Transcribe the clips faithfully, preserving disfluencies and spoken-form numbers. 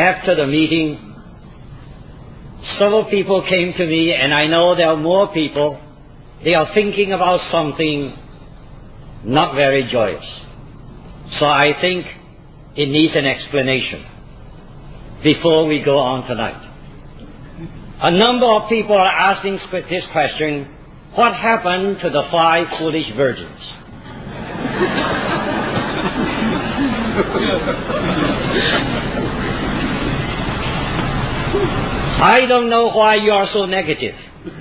after the meeting, several people came to me, and I know there are more people. They are thinking about something not very joyous. So I think it needs an explanation before we go on tonight. A number of people are asking this question: what happened to the five foolish virgins? I don't know why you are so negative.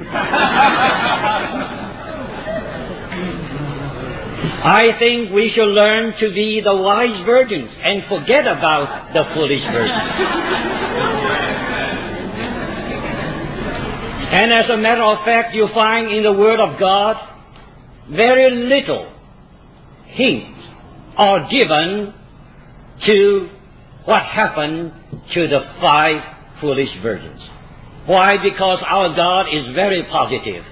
I think we should learn to be the wise virgins and forget about the foolish virgins. And as a matter of fact, you find in the Word of God very little hints are given to what happened to the five foolish virgins. Why? Because our God is very positive.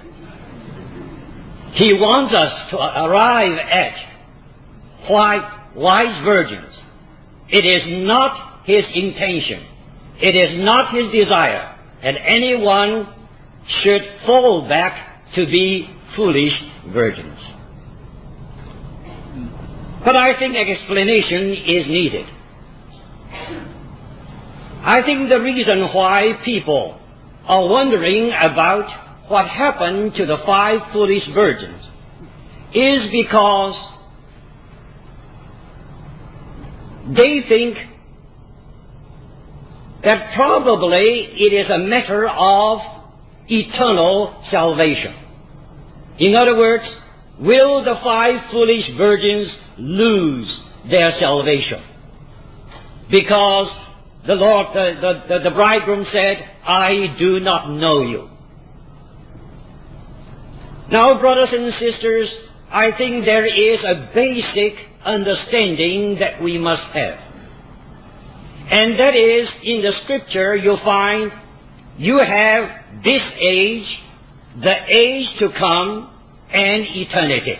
He wants us to arrive at white, wise virgins. It is not His intention, it is not His desire that anyone should fall back to be foolish virgins. But I think an explanation is needed. I think the reason why people are wondering about what happened to the five foolish virgins is because they think that probably it is a matter of eternal salvation. In other words, will the five foolish virgins lose their salvation? Because the Lord, the, the, the bridegroom said, I do not know you. Now, brothers and sisters, I think there is a basic understanding that we must have. And that is, in the Scripture, you'll find you have this age, the age to come, and eternity.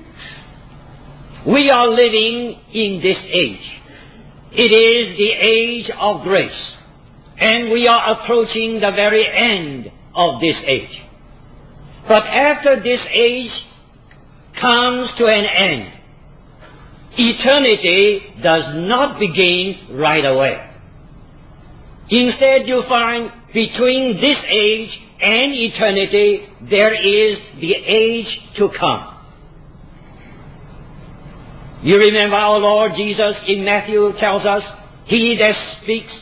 We are living in this age. It is the age of grace. And we are approaching the very end of this age. But after this age comes to an end, eternity does not begin right away. Instead, you find between this age and eternity, there is the age to come. You remember our Lord Jesus in Matthew tells us, He that speaks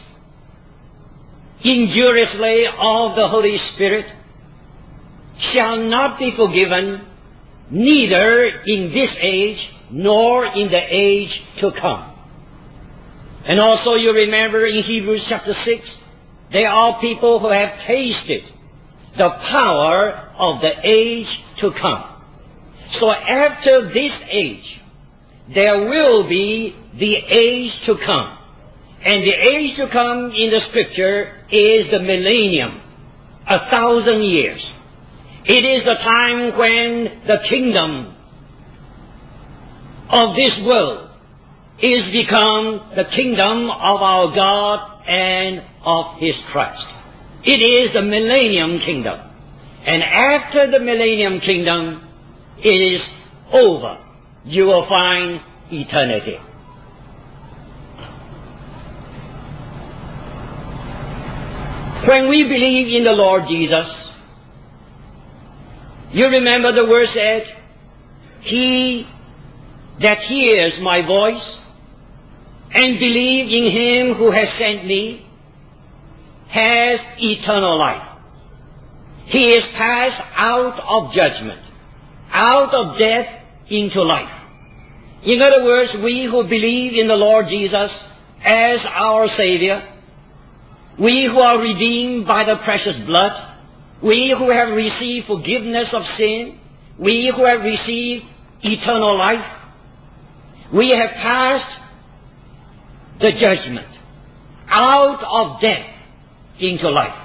injuriously of the Holy Spirit shall not be forgiven, neither in this age nor in the age to come. And also you remember in Hebrews chapter six, there are people who have tasted the power of the age to come. So after this age, there will be the age to come. And the age to come in the Scripture is the millennium, a thousand years. It is the time when the kingdom of this world is become the kingdom of our God and of His Christ. It is the millennium kingdom. And after the millennium kingdom, it is over. You will find eternity. When we believe in the Lord Jesus, you remember the word said, He that hears my voice and believes in Him who has sent me has eternal life. He is passed out of judgment, out of death into life. In other words, we who believe in the Lord Jesus as our Savior, we who are redeemed by the precious blood, we who have received forgiveness of sin, we who have received eternal life, we have passed the judgment out of death into life.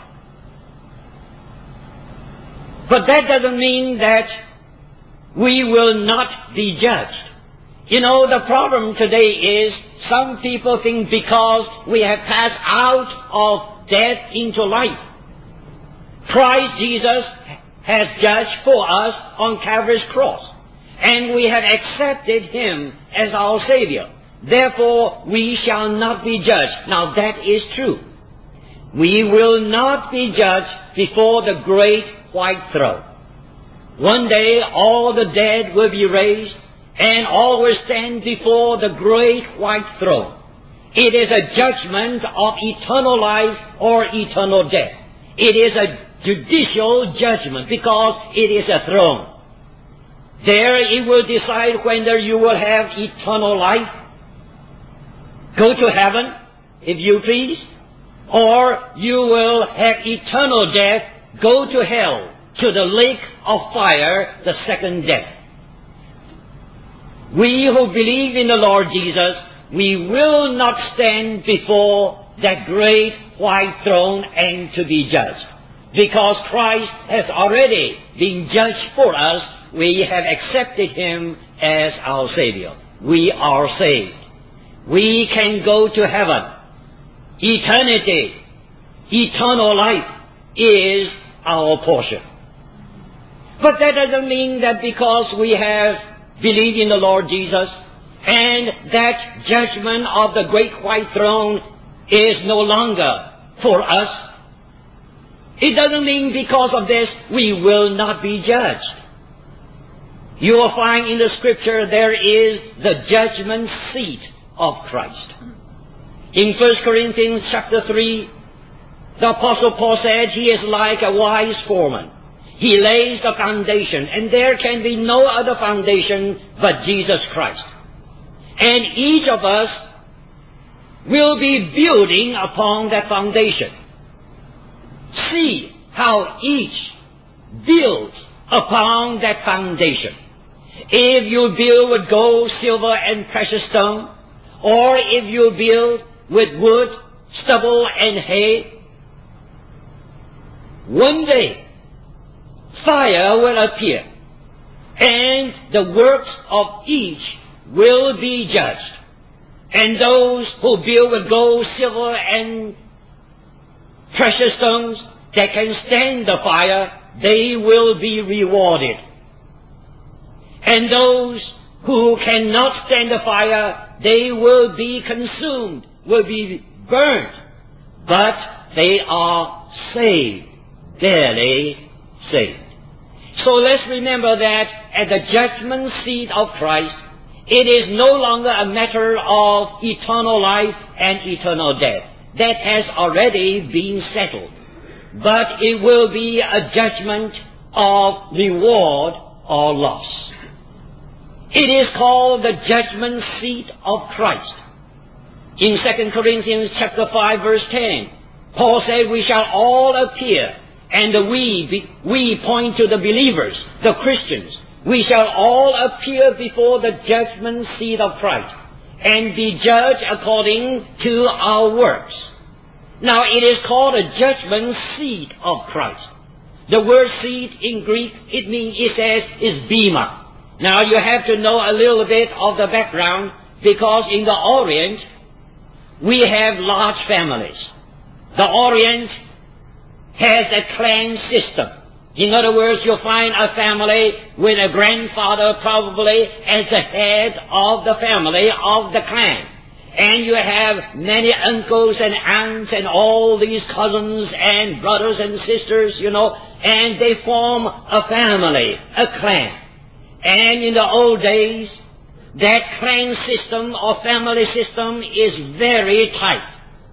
But that doesn't mean that we will not be judged. You know, the problem today is some people think because we have passed out of death into life, Christ Jesus has judged for us on Calvary's cross, and we have accepted Him as our Savior. Therefore, we shall not be judged. Now, that is true. We will not be judged before the great white throne. One day, all the dead will be raised, and all will stand before the great white throne. It is a judgment of eternal life or eternal death. It is a judicial judgment because it is a throne. There it will decide whether you will have eternal life, go to heaven, if you please, or you will have eternal death, go to hell, to the lake of fire, the second death. We who believe in the Lord Jesus, we will not stand before that great white throne and to be judged. Because Christ has already been judged for us, we have accepted Him as our Savior. We are saved. We can go to heaven. Eternity, eternal life is our portion. But that doesn't mean that because we have believed in the Lord Jesus and that judgment of the great white throne is no longer for us, it doesn't mean because of this we will not be judged. You will find in the Scripture there is the judgment seat of Christ. In First Corinthians chapter three, the Apostle Paul said he is like a wise foreman. He lays the foundation, and there can be no other foundation but Jesus Christ. And each of us will be building upon that foundation. See how each builds upon that foundation. If you build with gold, silver, and precious stone, or if you build with wood, stubble, and hay, one day fire will appear, and the works of each will be judged. And those who build with gold, silver, and precious stones that can stand the fire, they will be rewarded. And those who cannot stand the fire, they will be consumed, will be burnt. But they are saved, barely saved. So let's remember that at the judgment seat of Christ, it is no longer a matter of eternal life and eternal death. That has already been settled. But it will be a judgment of reward or loss. It is called the judgment seat of Christ. In Second Corinthians chapter five verse ten, Paul said, we shall all appear, and the we, be, we point to the believers, the Christians, we shall all appear before the judgment seat of Christ and be judged according to our works. Now it is called a judgment seat of Christ. The word seat in Greek, it means, it says, is bema. Now you have to know a little bit of the background, because in the Orient we have large families. The Orient has a clan system. In other words, you'll find a family with a grandfather probably as the head of the family of the clan. And you have many uncles and aunts and all these cousins and brothers and sisters, you know, and they form a family, a clan. And in the old days, that clan system or family system is very tight.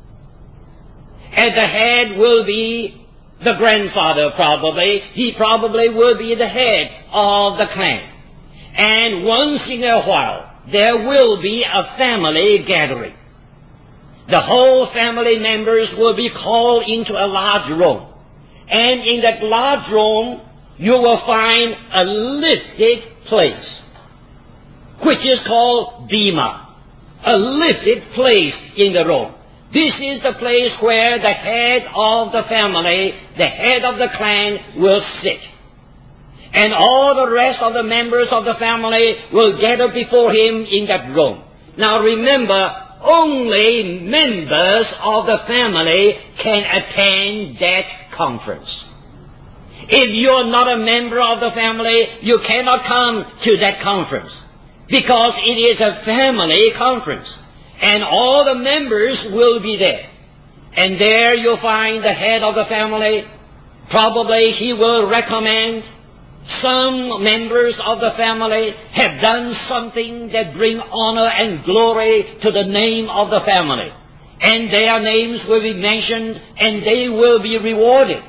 At the head will be the grandfather probably. He probably will be the head of the clan. And once in a while, there will be a family gathering. The whole family members will be called into a large room. And in that large room, you will find a lifted place, which is called bema, a lifted place in the room. This is the place where the head of the family, the head of the clan, will sit. And all the rest of the members of the family will gather before him in that room. Now remember, only members of the family can attend that conference. If you're not a member of the family, you cannot come to that conference, because it is a family conference, and all the members will be there. And there you'll find the head of the family. Probably he will recommend some members of the family have done something that bring honor and glory to the name of the family, and their names will be mentioned, and they will be rewarded.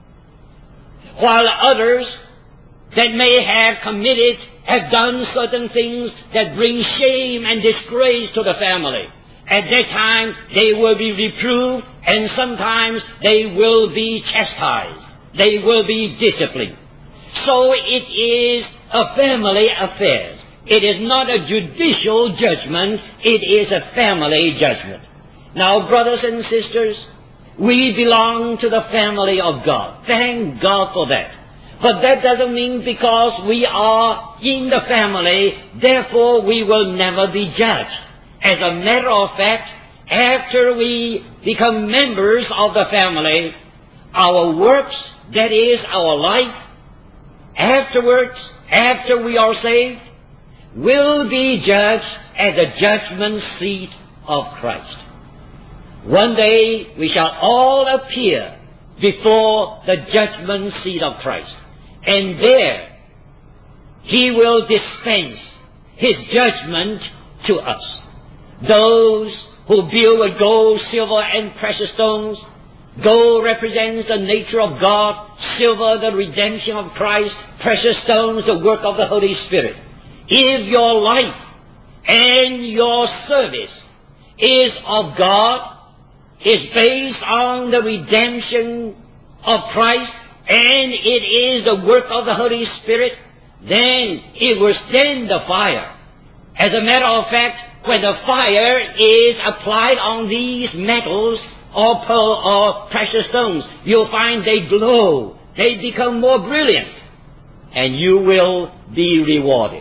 While others that may have committed have done certain things that bring shame and disgrace to the family, at that time they will be reproved, and sometimes they will be chastised. They will be disciplined. So it is a family affair. It is not a judicial judgment. It is a family judgment. Now, brothers and sisters, we belong to the family of God. Thank God for that. But that doesn't mean because we are in the family, therefore we will never be judged. As a matter of fact, after we become members of the family, our works, that is our life, afterwards, after we are saved, will be judged at the judgment seat of Christ. One day we shall all appear before the judgment seat of Christ, and there he will dispense his judgment to us. Those who build with gold, silver, and precious stones. Gold represents the nature of God, silver the redemption of Christ, precious stones the work of the Holy Spirit. If your life and your service is of God, is based on the redemption of Christ, and it is the work of the Holy Spirit, then it will stand the fire. As a matter of fact, when the fire is applied on these metals or pearl or precious stones, you'll find they glow, they become more brilliant, and you will be rewarded.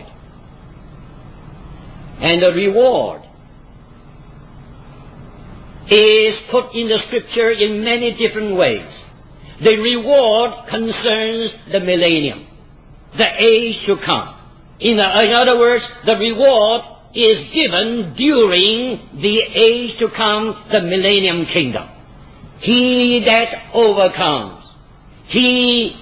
And the reward is put in the Scripture in many different ways. The reward concerns the millennium, the age to come. In, the, in other words, the reward is given during the age to come, the millennium kingdom. He that overcomes, he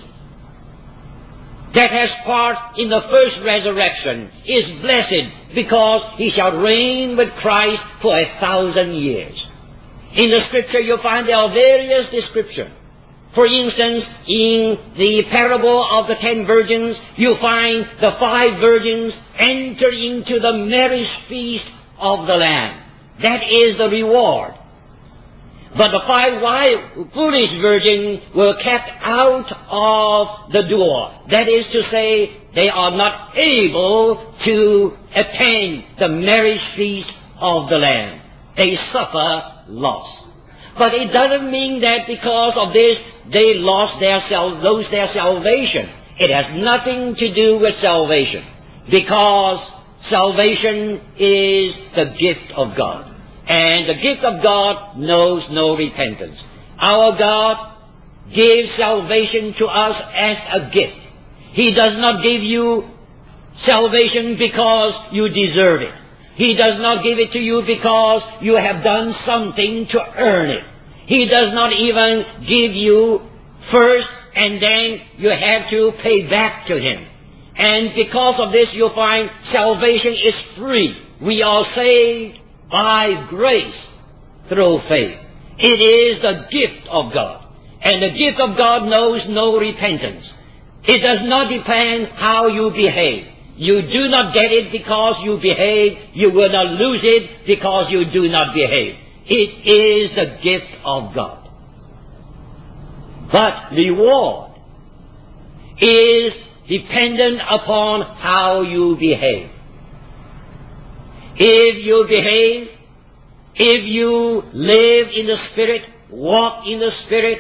that has part in the first resurrection is blessed, because he shall reign with Christ for a thousand years. In the Scripture you'll find there are various descriptions. For instance, in the parable of the ten virgins, you find the five virgins enter into the marriage feast of the Lamb. That is the reward. But the five wise, foolish virgins were kept out of the door. That is to say, they are not able to attend the marriage feast of the Lamb. They suffer loss. But it doesn't mean that because of this they lost their sal- lose their salvation. It has nothing to do with salvation, because salvation is the gift of God. And the gift of God knows no repentance. Our God gives salvation to us as a gift. He does not give you salvation because you deserve it. He does not give it to you because you have done something to earn it. He does not even give you first and then you have to pay back to Him. And because of this you'll find salvation is free. We are saved by grace through faith. It is the gift of God. And the gift of God knows no repentance. It does not depend how you behave. You do not get it because you behave. You will not lose it because you do not behave. It is the gift of God. But reward is dependent upon how you behave. If you behave, if you live in the Spirit, walk in the Spirit,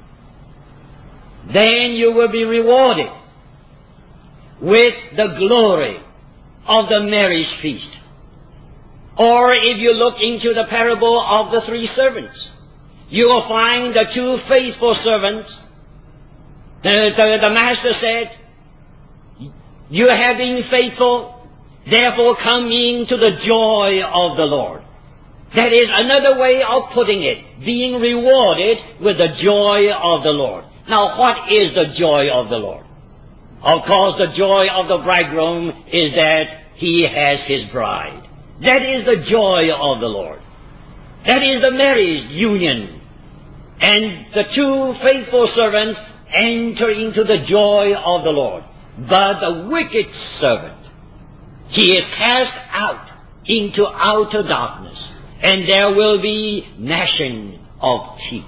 then you will be rewarded with the glory of the marriage feast Or if you look into the parable of the three servants, you will find the two faithful servants. The, the, the master said, you have been faithful, therefore come into the joy of the Lord. That is another way of putting it, being rewarded with the joy of the Lord. Now, what is the joy of the Lord? Of course, the joy of the bridegroom is that he has his bride. That is the joy of the Lord. That is the marriage union. And the two faithful servants enter into the joy of the Lord. But the wicked servant, he is cast out into outer darkness, and there will be gnashing of teeth.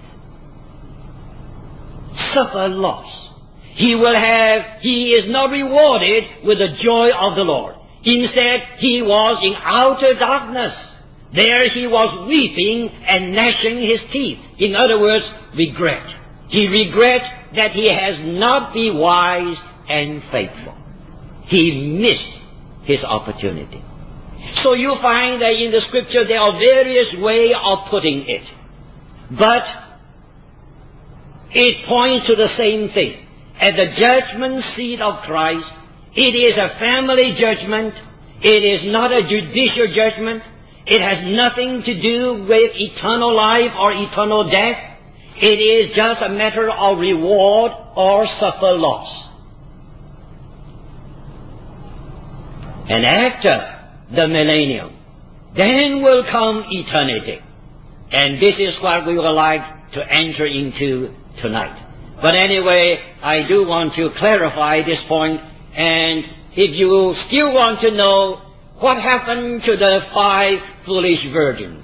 Suffer loss. He will have, he is not rewarded with the joy of the Lord. Instead, he was in outer darkness. There he was weeping and gnashing his teeth. In other words, regret. He regrets that he has not been wise and faithful. He missed his opportunity. So you find that in the scripture there are various ways of putting it. But it points to the same thing. At the judgment seat of Christ, it is a family judgment. It is not a judicial judgment. It has nothing to do with eternal life or eternal death. It is just a matter of reward or suffer loss. And after the millennium, then will come eternity. And this is what we would like to enter into tonight. But anyway, I do want to clarify this point, and if you still want to know what happened to the five foolish virgins,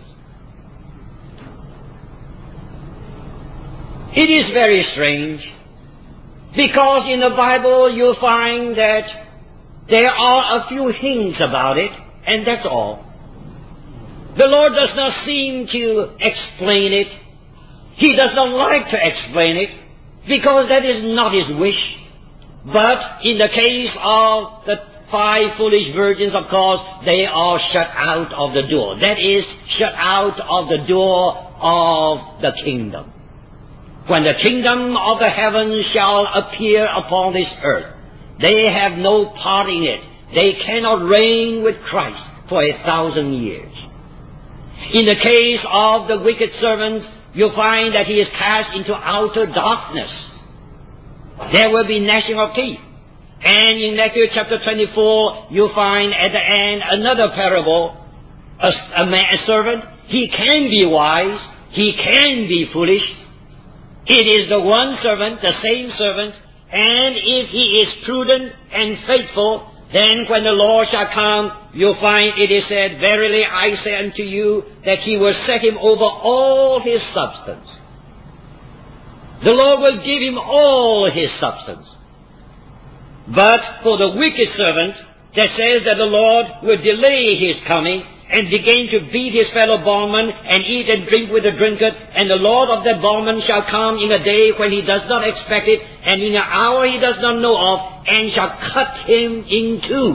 it is very strange, because in the Bible you find that there are a few hints about it, and that's all. The Lord does not seem to explain it. He does not like to explain it, because that is not His wish. But in the case of the five foolish virgins, of course, they are shut out of the door. That is, shut out of the door of the kingdom. When the kingdom of the heavens shall appear upon this earth, they have no part in it. They cannot reign with Christ for a thousand years. In the case of the wicked servant, you find that he is cast into outer darkness. There will be gnashing of teeth. And in Matthew chapter twenty-four, you find at the end another parable. A, a, man, a servant, he can be wise, he can be foolish. It is the one servant, the same servant, and if he is prudent and faithful, then when the Lord shall come, you'll find it is said, verily I say unto you, that he will set him over all his substance. The Lord will give him all his substance. But for the wicked servant, that says that the Lord will delay his coming and begin to beat his fellow bondman and eat and drink with the drunkard, and the Lord of that bondman shall come in a day when he does not expect it, and in an hour he does not know of, and shall cut him in two,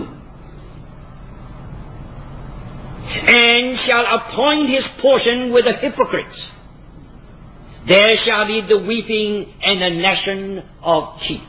and shall appoint his portion with the hypocrites. There shall be the weeping and the gnashing of teeth.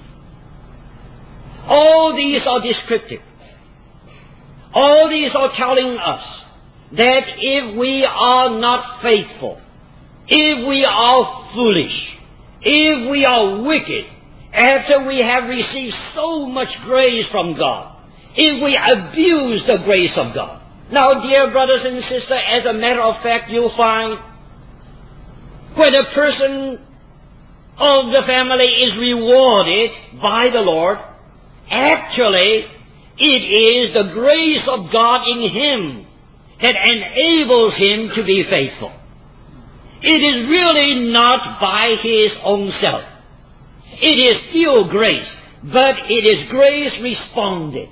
All these are descriptive. All these are telling us that if we are not faithful, if we are foolish, if we are wicked, after we have received so much grace from God, if we abuse the grace of God. Now, dear brothers and sisters, as a matter of fact, you'll find when a person of the family is rewarded by the Lord, actually, it is the grace of God in him that enables him to be faithful. It is really not by his own self. It is still grace, but it is grace responded.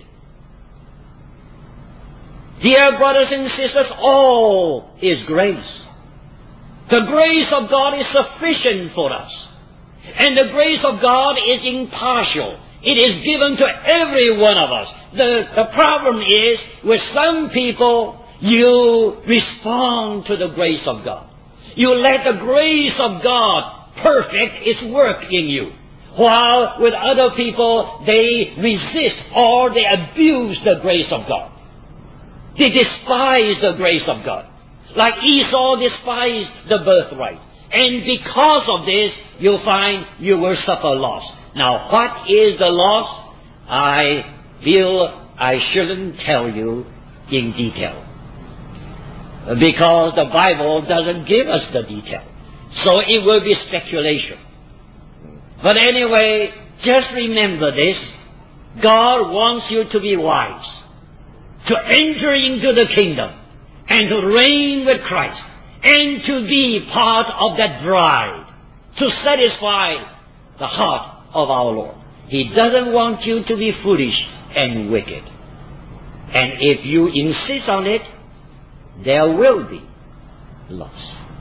Dear brothers and sisters, all is grace. The grace of God is sufficient for us. And the grace of God is impartial. It is given to every one of us. The, the problem is, with some people, You respond to the grace of God. You let the grace of God perfect its work in you. While with other people, they resist or they abuse the grace of God. They despise the grace of God. Like Esau despised the birthright. And because of this, you'll find you will suffer loss. Now, what is the loss? I feel I shouldn't tell you in detail. Because the Bible doesn't give us the detail. So it will be speculation. But anyway, just remember this. God wants you to be wise, to enter into the kingdom, and to reign with Christ, and to be part of that bride, to satisfy the heart of our Lord. He doesn't want you to be foolish and wicked. And if you insist on it, there will be loss.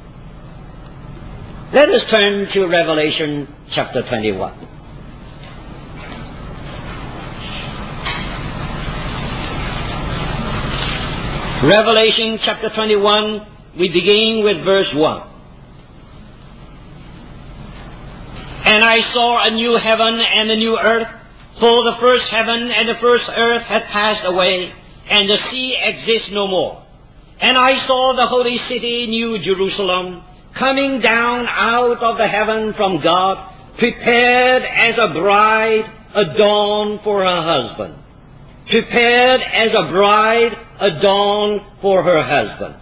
Let us turn to Revelation chapter twenty-one. Revelation chapter twenty-one, we begin with verse one. And I saw a new heaven and a new earth, for the first heaven and the first earth had passed away, and the sea exists no more. And I saw the holy city, New Jerusalem, coming down out of the heaven from God, prepared as a bride adorned for her husband. Prepared as a bride adorned for her husband.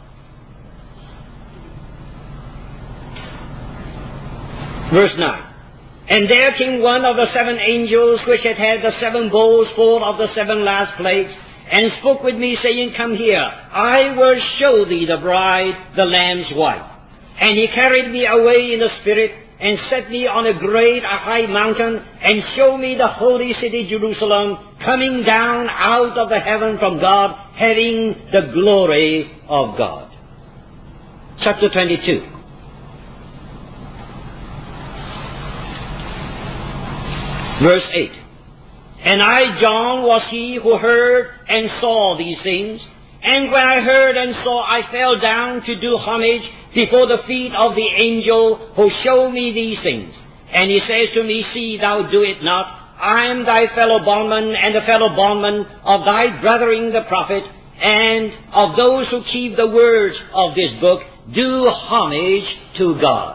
Verse nine. And there came one of the seven angels which had had the seven bowls full of the seven last plagues, and spoke with me, saying, Come here, I will show thee the bride, the Lamb's wife. And he carried me away in the Spirit, and set me on a great, a high mountain, and showed me the holy city Jerusalem, coming down out of the heaven from God, having the glory of God. Chapter twenty-two. Verse eight. And I, John, was he who heard and saw these things. And when I heard and saw, I fell down to do homage before the feet of the angel who showed me these things. And he says to me, See, thou do it not. I am thy fellow bondman and the fellow bondman of thy brethren the prophet, and of those who keep the words of this book. Do homage to God.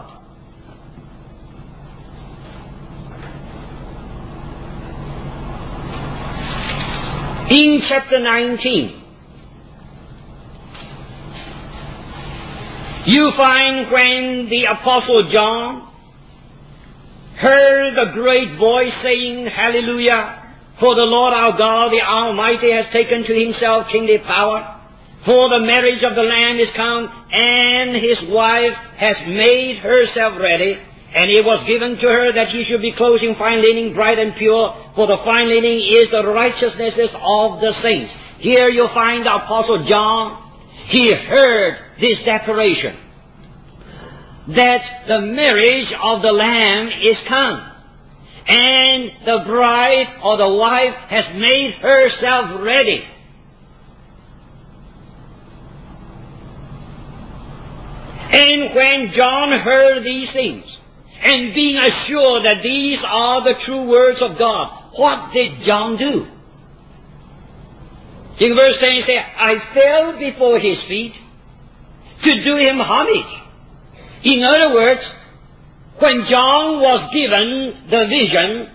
In chapter nineteen, you find when the Apostle John heard the great voice saying, Hallelujah, for the Lord our God, the Almighty, has taken to himself kingly power, for the marriage of the Lamb is come, and his wife has made herself ready. And it was given to her that he should be clothed in fine linen, bright and pure, for the fine linen is the righteousnesses of the saints. Here you find the Apostle John. He heard this declaration that the marriage of the Lamb is come, and the bride or the wife has made herself ready. And when John heard these things, and being assured that these are the true words of God, what did John do? In verse ten, he says, I fell before his feet to do him homage. In other words, when John was given the vision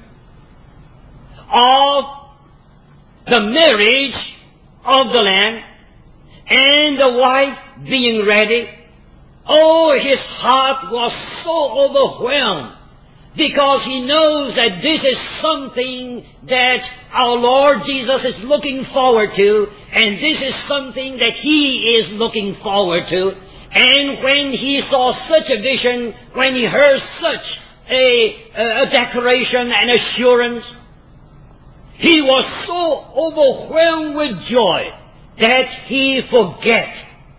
of the marriage of the Lamb and the wife being ready, oh, his heart was so overwhelmed, because he knows that this is something that our Lord Jesus is looking forward to, and this is something that he is looking forward to. And when he saw such a vision, when he heard such a, a declaration and assurance, he was so overwhelmed with joy that he forget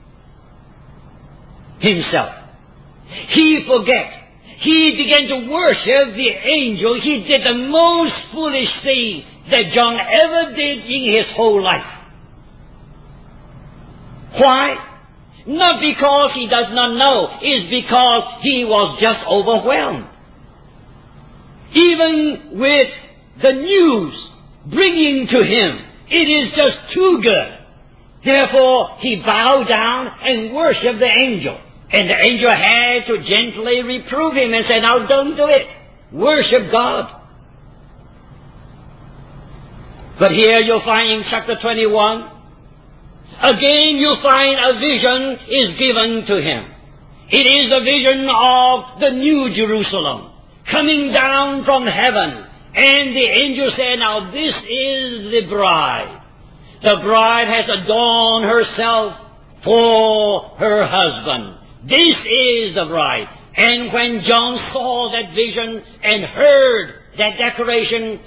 himself. He forget. He began to worship the angel. He did the most foolish thing that John ever did in his whole life. Why? Not because he does not know, it's because he was just overwhelmed. Even with the news bringing to him, it is just too good. Therefore, he bowed down and worshipped the angel. And the angel had to gently reprove him and say, now don't do it. Worship God. But here you'll find in chapter twenty-one, again you find a vision is given to him. It is the vision of the New Jerusalem coming down from heaven. And the angel said, now this is the bride. The bride has adorned herself for her husband. This is the bride. And when John saw that vision and heard that declaration,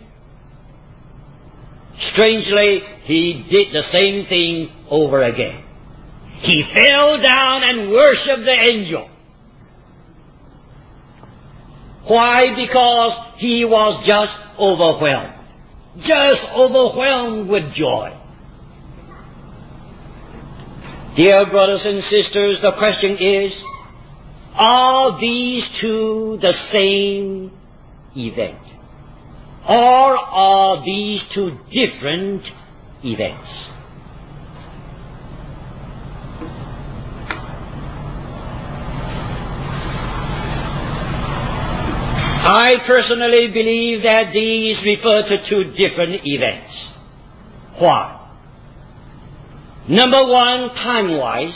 strangely, he did the same thing over again. He fell down and worshipped the angel. Why? Because he was just overwhelmed. Just overwhelmed with joy. Dear brothers and sisters, the question is, are these two the same event? Or are these two different events? I personally believe that these refer to two different events. Why? Number one, time-wise,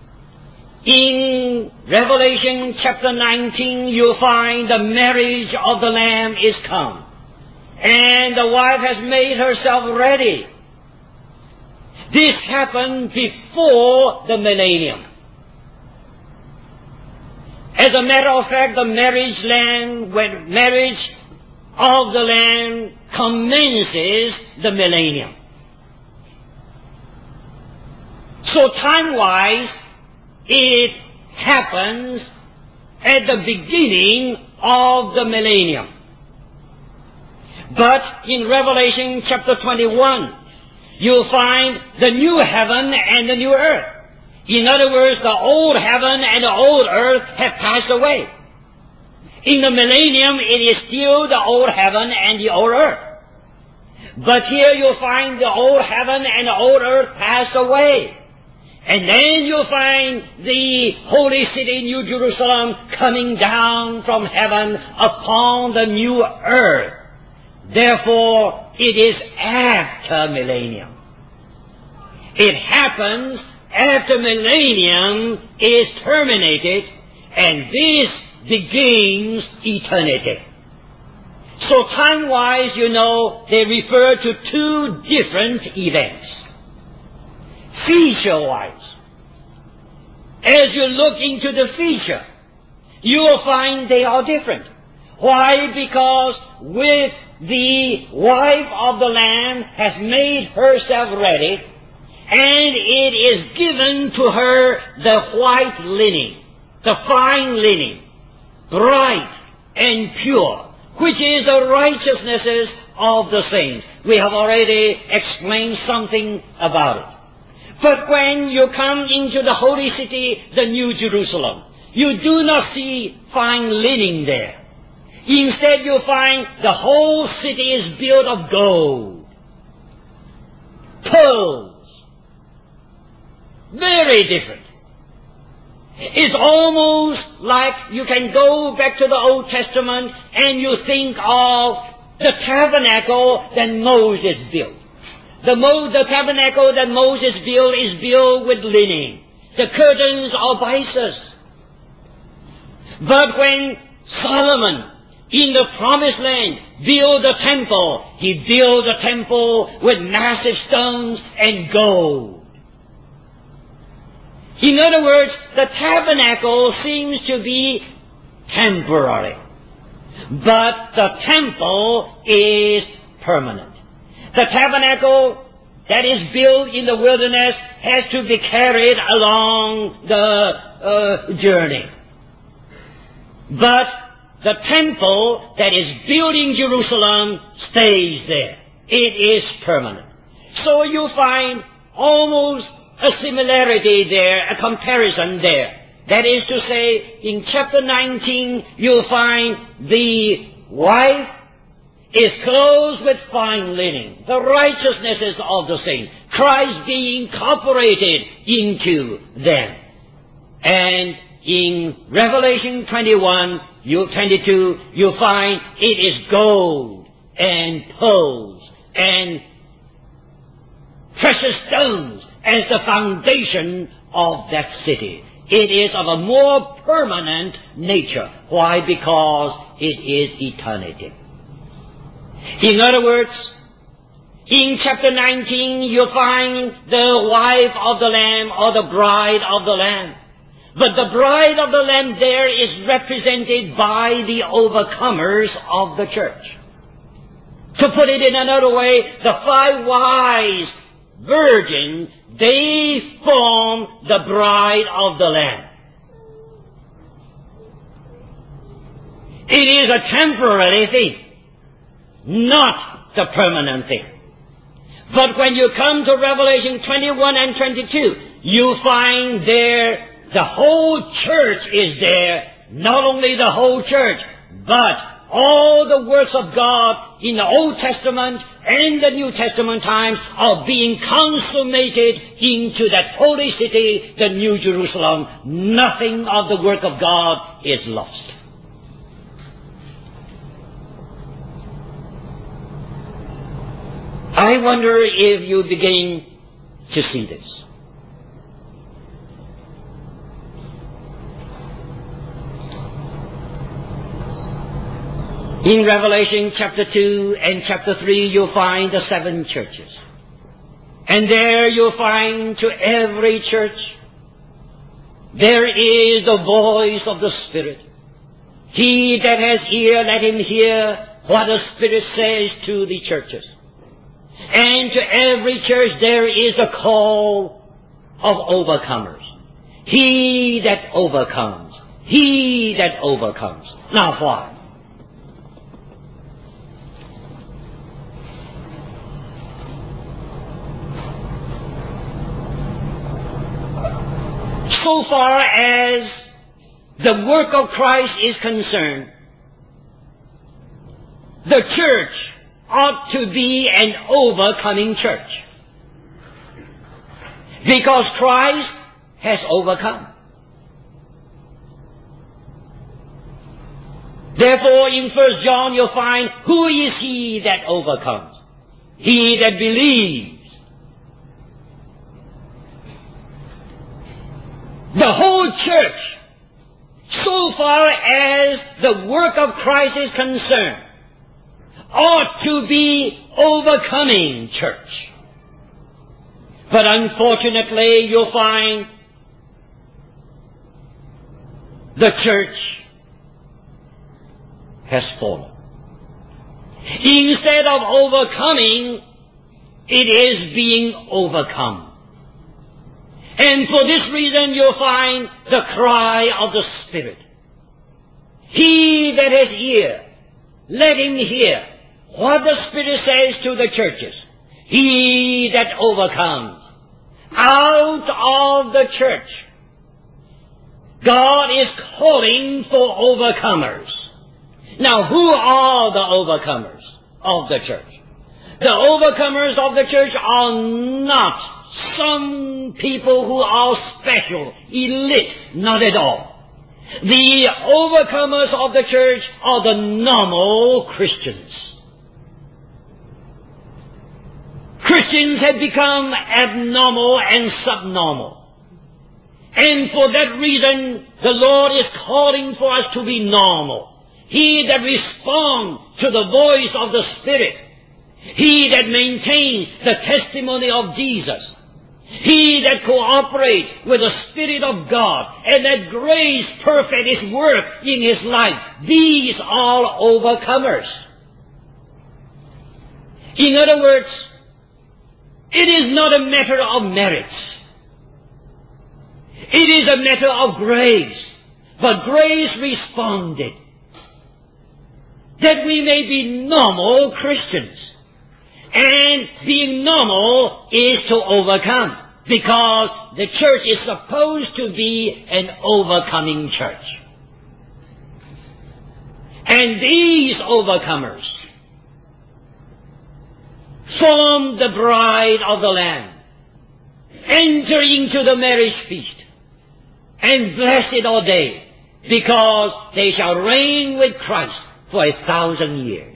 in Revelation chapter nineteen, you find the marriage of the Lamb is come. And the wife has made herself ready. This happened before the millennium. As a matter of fact, the marriage lamb, when marriage of the Lamb commences the millennium. So time-wise, it happens at the beginning of the millennium. But in Revelation chapter twenty-one, you'll find the new heaven and the new earth. In other words, the old heaven and the old earth have passed away. In the millennium, it is still the old heaven and the old earth. But here you'll find the old heaven and the old earth passed away. And then you'll find the holy city, New Jerusalem, coming down from heaven upon the new earth. Therefore, it is after millennium. It happens after millennium is terminated, and this begins eternity. So time-wise, you know, they refer to two different events. Feature-wise, as you look into the feature, you will find they are different. Why? Because with the wife of the Lamb has made herself ready, and it is given to her the white linen, the fine linen, bright and pure, which is the righteousnesses of the saints. We have already explained something about it. But when you come into the holy city, the New Jerusalem, you do not see fine linen there. Instead, you find the whole city is built of gold, pearls. Very different. It's almost like you can go back to the Old Testament and you think of the tabernacle that Moses built. The, Mo- the tabernacle that Moses built is built with linen. The curtains are byssus. But when Solomon, in the promised land, built the temple, he built the temple with massive stones and gold. In other words, the tabernacle seems to be temporary, but the temple is permanent. The tabernacle that is built in the wilderness has to be carried along the uh, journey. But the temple that is built in Jerusalem stays there. It is permanent. So you find almost a similarity there, a comparison there. That is to say, in chapter nineteen, you'll find the wife is clothed with fine linen, the righteousnesses of the saints, Christ being incorporated into them. And in Revelation twenty-one, you, twenty-two, you find it is gold and pearls and precious stones as the foundation of that city. It is of a more permanent nature. Why? Because it is eternity. In other words, in chapter nineteen, you find the wife of the Lamb or the bride of the Lamb. But the bride of the Lamb there is represented by the overcomers of the church. To put it in another way, the five wise virgins, they form the bride of the Lamb. It is a temporary thing, not the permanent thing. But when you come to Revelation twenty-one and twenty-two, you find there the whole church is there. Not only the whole church, but all the works of God in the Old Testament and the New Testament times are being consummated into that holy city, the New Jerusalem. Nothing of the work of God is lost. I wonder if you begin to see this. In Revelation chapter two and chapter three, you'll find the seven churches. And there you'll find to every church, there is the voice of the Spirit. He that has ear, let him hear what the Spirit says to the churches. And to every church there is a call of overcomers. He that overcomes. He that overcomes. Now why? So far as the work of Christ is concerned, the church ought to be an overcoming church. Because Christ has overcome. Therefore, in First John you'll find, who is he that overcomes? He that believes. The whole church, so far as the work of Christ is concerned, ought to be overcoming church. But unfortunately, you'll find the church has fallen. Instead of overcoming, it is being overcome. And for this reason, you'll find the cry of the Spirit. He that has ear, let him hear what the Spirit says to the churches. He that overcomes. Out of the church, God is calling for overcomers. Now, who are the overcomers of the church? The overcomers of the church are not some people who are special, elite, not at all. The overcomers of the church are the normal Christians. Christians have become abnormal and subnormal. And for that reason, the Lord is calling for us to be normal. He that responds to the voice of the Spirit. He that maintains the testimony of Jesus. He that cooperates with the Spirit of God and that grace perfect His work in his life. These are overcomers. In other words, it is not a matter of merits. It is a matter of grace. But grace responded that we may be normal Christians. And being normal is to overcome. because the church is supposed to be an overcoming church. And these overcomers form the bride of the Lamb, enter into the marriage feast, and blessed are they, because they shall reign with Christ for a thousand years.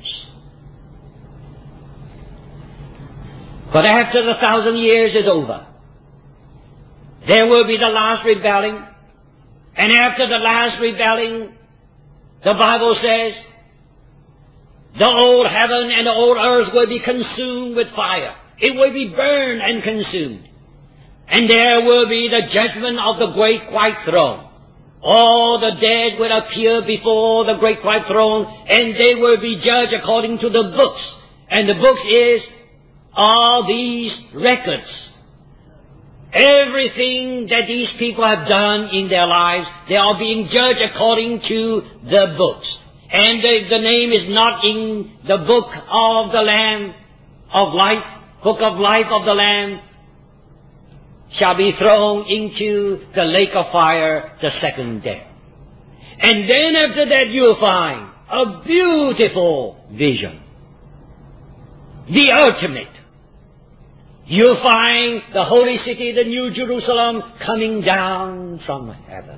But after the thousand years is over, there will be the last rebelling, and after the last rebelling, the Bible says, the old heaven and the old earth will be consumed with fire. It will be burned and consumed. And there will be the judgment of the great white throne. All the dead will appear before the great white throne, and they will be judged according to the books. And the book is all these records. Everything that these people have done in their lives, they are being judged according to the books. And the, the name is not in the book of the Lamb of life, book of life of the Lamb, shall be thrown into the lake of fire, the second death. And then after that you'll find a beautiful vision. The ultimate. You'll find the holy city, the New Jerusalem, coming down from heaven.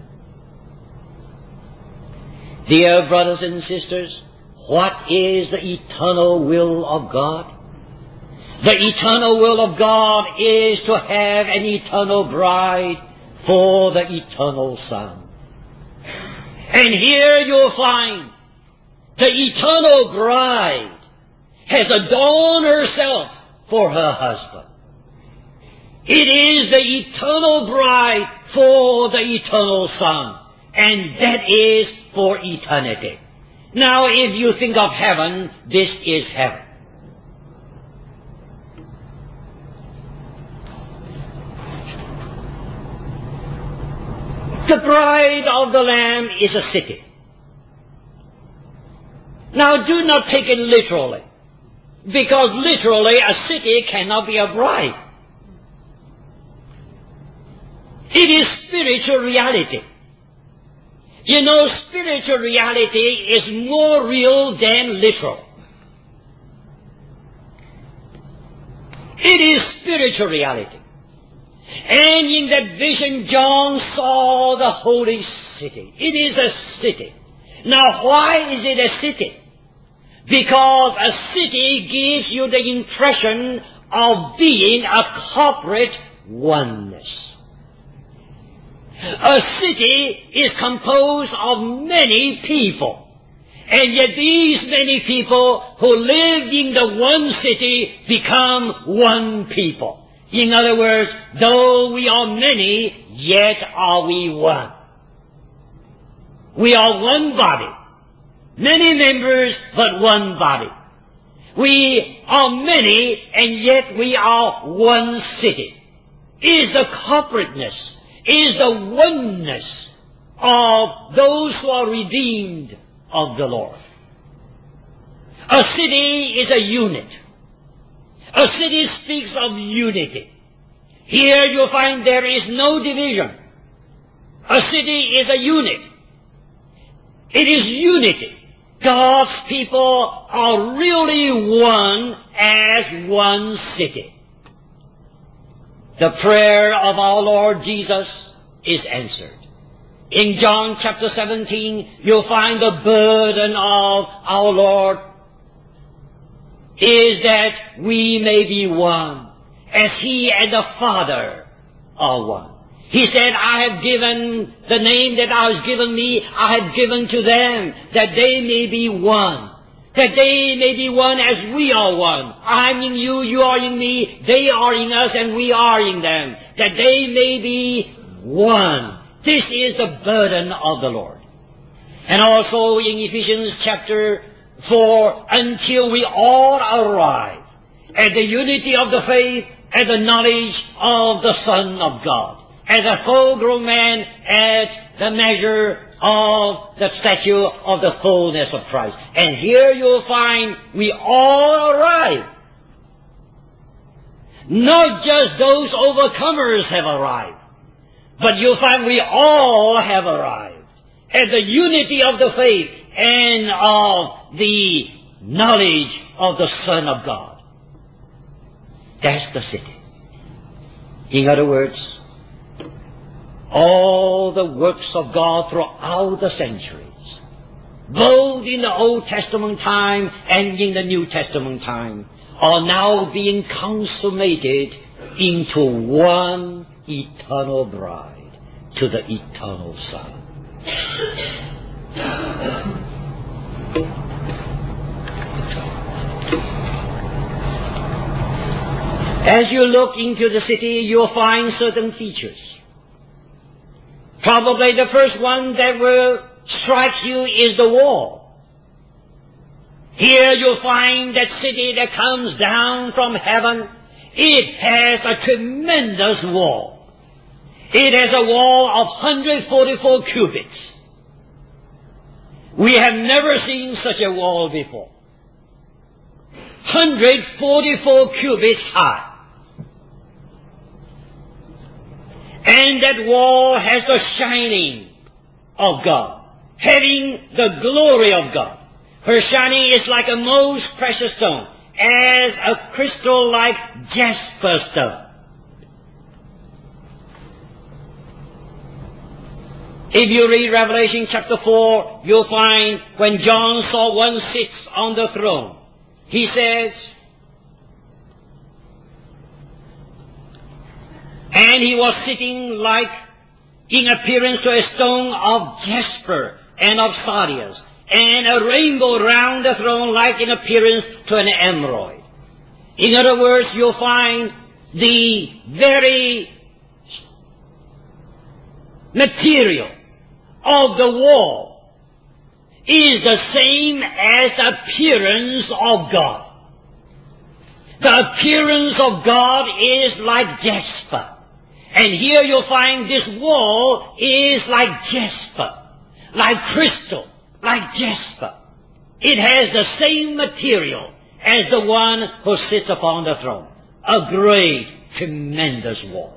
Dear brothers and sisters, what is the eternal will of God? The eternal will of God is to have an eternal bride for the eternal Son. And here you'll find the eternal bride has adorned herself for her husband. It is the eternal bride for the eternal Son, and that is for eternity. Now, if you think of heaven, this is heaven. The bride of the Lamb is a city. Now, do not take it literally, because literally a city cannot be a bride. It is spiritual reality. You know, spiritual reality is more real than literal. It is spiritual reality. And in that vision, John saw the holy city. It is a city. Now, why is it a city? Because a city gives you the impression of being a corporate oneness. A city is composed of many people. And yet these many people who live in the one city become one people. In other words, though we are many, yet are we one. We are one body. Many members, but one body. We are many, and yet we are one city. Is the corporateness, is the oneness of those who are redeemed of the Lord. A city is a unit. A city speaks of unity. Here you'll find there is no division. A city is a unit. It is unity. God's people are really one as one city. The prayer of our Lord Jesus is answered. In John chapter seventeen, you'll find the burden of our Lord is that we may be one, as He and the Father are one. He said, I have given the name that Thou hast given me, I have given to them, that they may be one. That they may be one as we are one. I'm in you, you are in me, they are in us, and we are in them. That they may be one. This is the burden of the Lord. And also in Ephesians chapter four, until we all arrive at the unity of the faith and the knowledge of the Son of God, as a full-grown man at the measure of the stature of the fullness of Christ. And here you'll find we all arrive. Not just those overcomers have arrived, but you'll find we all have arrived at the unity of the faith and of the knowledge of the Son of God. That's the city. In other words, all the works of God throughout the centuries, both in the Old Testament time and in the New Testament time, are now being consummated into one eternal bride to the eternal Son. As you look into the city, you'll find certain features. Probably the first one that will strike you is the wall. Here you'll find that city that comes down from heaven. It has a tremendous wall. It has a wall of one hundred forty-four cubits. We have never seen such a wall before. one hundred forty-four cubits high. And that wall has the shining of God, having the glory of God. Her shining is like a most precious stone, as a crystal like jasper stone. If you read Revelation chapter four, you'll find when John saw one sits on the throne, he says, and he was sitting like in appearance to a stone of jasper and of sardius, and a rainbow round the throne like in appearance to an emerald. In other words, you'll find the very material of the wall is the same as the appearance of God. The appearance of God is like jasper. And here you'll find this wall is like jasper, like crystal, like jasper. It has the same material as the one who sits upon the throne. A great, tremendous wall.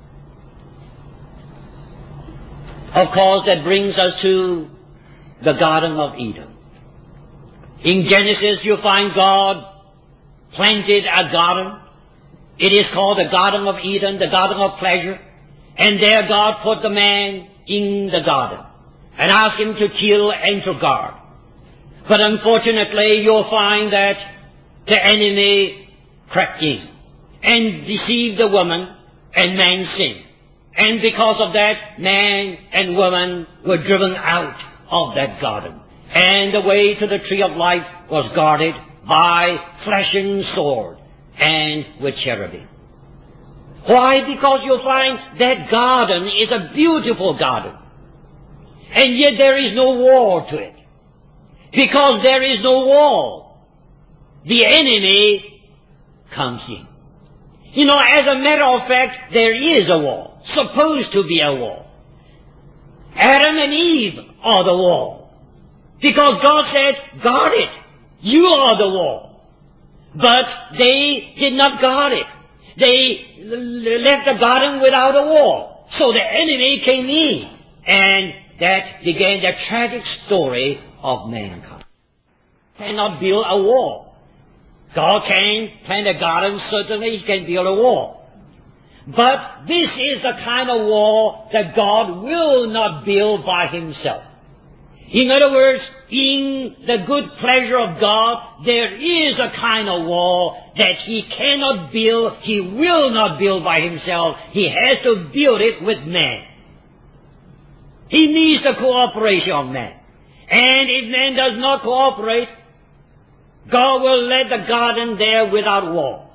Of course, that brings us to the Garden of Eden. In Genesis, you find God planted a garden. It is called the Garden of Eden, the Garden of Pleasure. And there God put the man in the garden and asked him to kill and to guard. But unfortunately, you'll find that the enemy crept in and deceived the woman, and man sinned. And because of that, man and woman were driven out of that garden. And the way to the tree of life was guarded by flashing sword and with cherubim. Why? Because you'll find that garden is a beautiful garden. And yet there is no wall to it. Because there is no wall, the enemy comes in. You know, as a matter of fact, there is a wall, supposed to be a wall. Adam and Eve are the wall. Because God said, guard it. You are the wall. But they did not guard it. They left the garden without a wall. So the enemy came in. And that began the tragic story of mankind. Cannot build a wall. God can plant a garden, certainly He can build a wall. But this is the kind of wall that God will not build by Himself. In other words, in the good pleasure of God, there is a kind of wall that He cannot build, He will not build by Himself. He has to build it with man. He needs the cooperation of man. And if man does not cooperate, God will let the garden there without wall.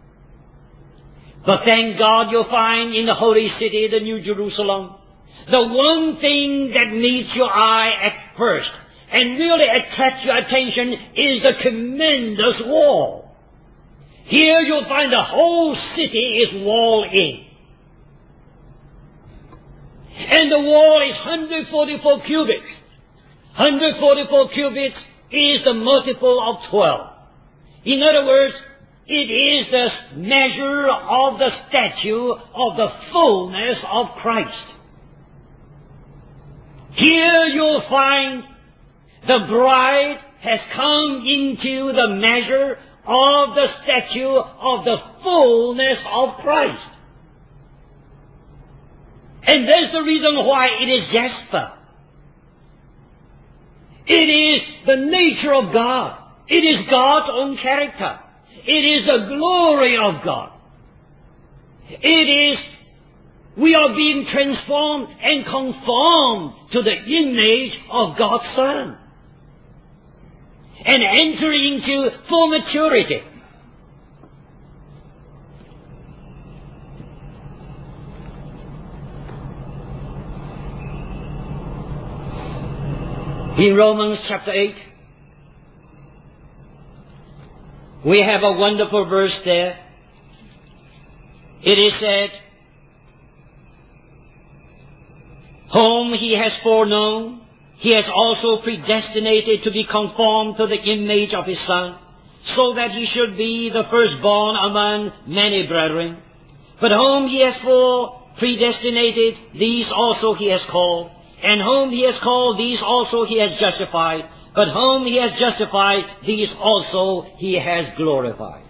But thank God you'll find in the holy city, the New Jerusalem, the one thing that meets your eye at first and really attracts your attention is the tremendous wall. Here you'll find the whole city is walled in. And the wall is one hundred forty-four cubits. one hundred forty-four cubits is the multiple of twelve. In other words, It is the measure of the stature of the fullness of Christ. Here you'll find the bride has come into the measure of the stature of the fullness of Christ. And that's the reason why it is jasper. It is the nature of God. It is God's own character. It is the glory of God. It is, we are being transformed and conformed to the image of God's Son, and enter into full maturity. In Romans chapter eight, we have a wonderful verse there. It is said, whom he has foreknown, he has also predestinated to be conformed to the image of his Son, so that he should be the firstborn among many brethren. But whom he has fore predestinated, these also he has called. And whom he has called, these also he has justified. But whom he has justified, these also he has glorified.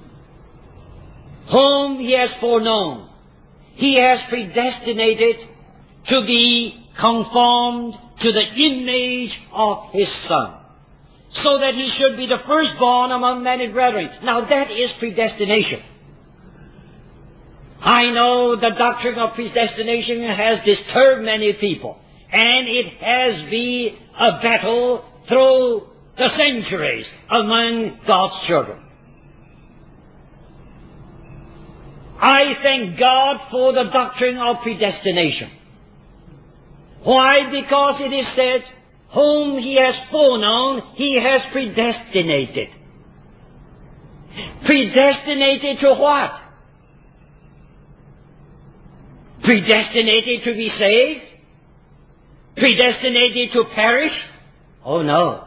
Whom he has foreknown, he has predestinated to be conformed to the image of his Son, so that he should be the firstborn among many brethren. Now that is predestination. I know the doctrine of predestination has disturbed many people, and it has been a battle through the centuries among God's children. I thank God for the doctrine of predestination. Why? Because it is said, whom he has foreknown, he has predestinated. Predestinated to what? Predestinated to be saved? Predestinated to perish? Oh no.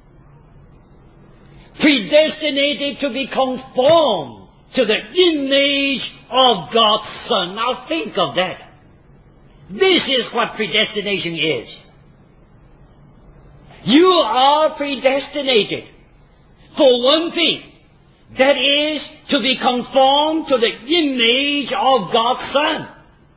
Predestinated to be conformed to the image of God's Son. Now think of that. This is what predestination is. You are predestinated for one thing, that is to be conformed to the image of God's Son,